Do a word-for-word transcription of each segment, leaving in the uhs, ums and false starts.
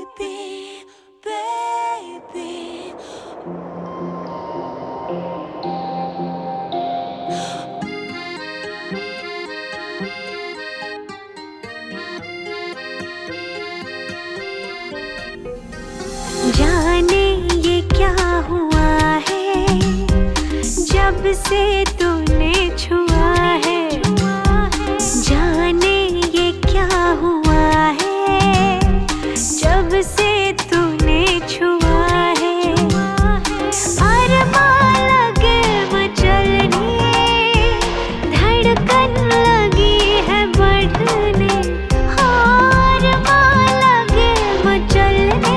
baby, baby. जाने ये क्या हुआ है जब से तूने छुआ है, जाने ये क्या हुआ है जब से तूने छुआ है। अरमां लगे मचलने, धड़कन लगी है बढ़ने, अरमां लगे मचलने,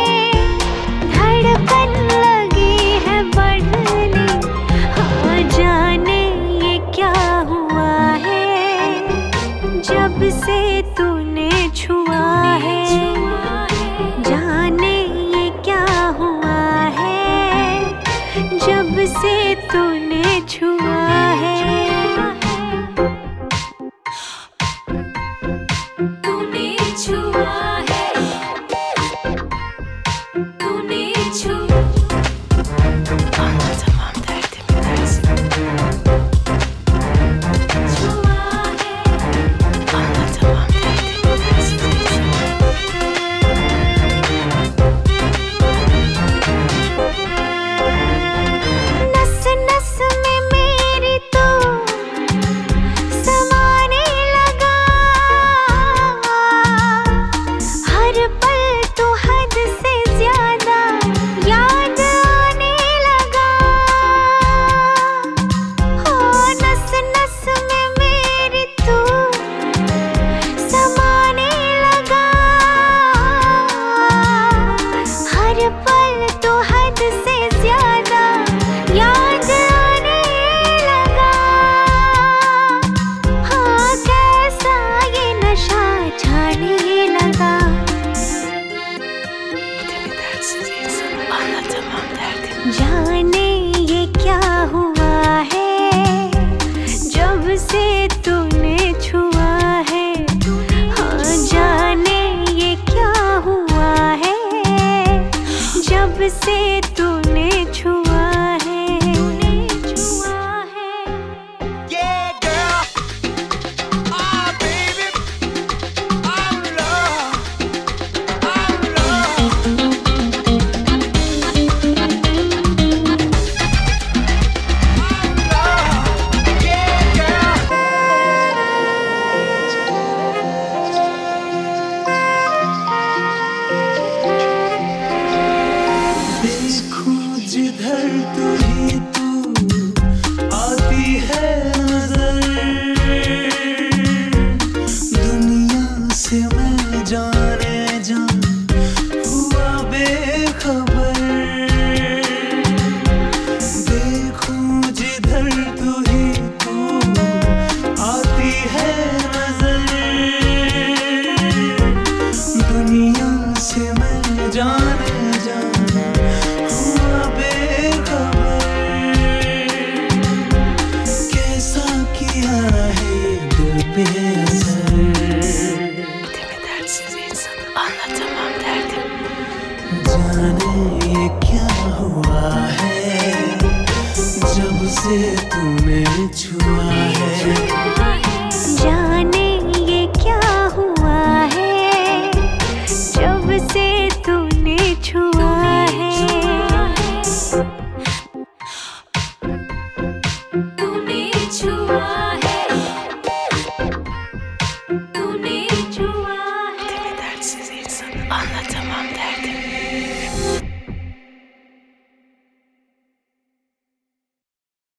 धड़कन लगी है बढ़ने। हाँ, जाने ये क्या हुआ है जब से तूने छुआ है, जाने ये क्या हुआ है जब से तूने छुआ है। तूने छुआ है, तूने छुआ Anlatamam derdimi dersin. छुआ है। Anlatamam derdimi dersin. नस नस में मेरी तो समाने लगा, हर पल तो हद से ज्यादा याद आने लगा। हो नस नस में मेरी तो समाने लगा, हर पल तो हद से ज्यादा याद आने लगा। हाँ, कैसा ये नशा छाने लगा। Demi dersiz insan. Anlatamam derdimi. जाने ये क्या हुआ है जब से तूने छुआ है। हाँ, जाने ये क्या हुआ है जब से तूने छुआ है। तूने छुआ है। Yeah, girl. Ah, baby. I'm in love. I'm in love. I'm in love. Yeah, girl. देखूं जिधर तू ही तू आती है नजर, दुनिया से मैं जाने जा हुआ बेखबर। देखूं जिधर तू ही तू आती है नजर, दुनिया से मैं जाने जा हुआ बेखबर। कैसा किया है दिल पे असर। Demi dersiz insan. Anlatamam derdimi. जाने ये क्या हुआ है जब से तूने छुआ है। जाने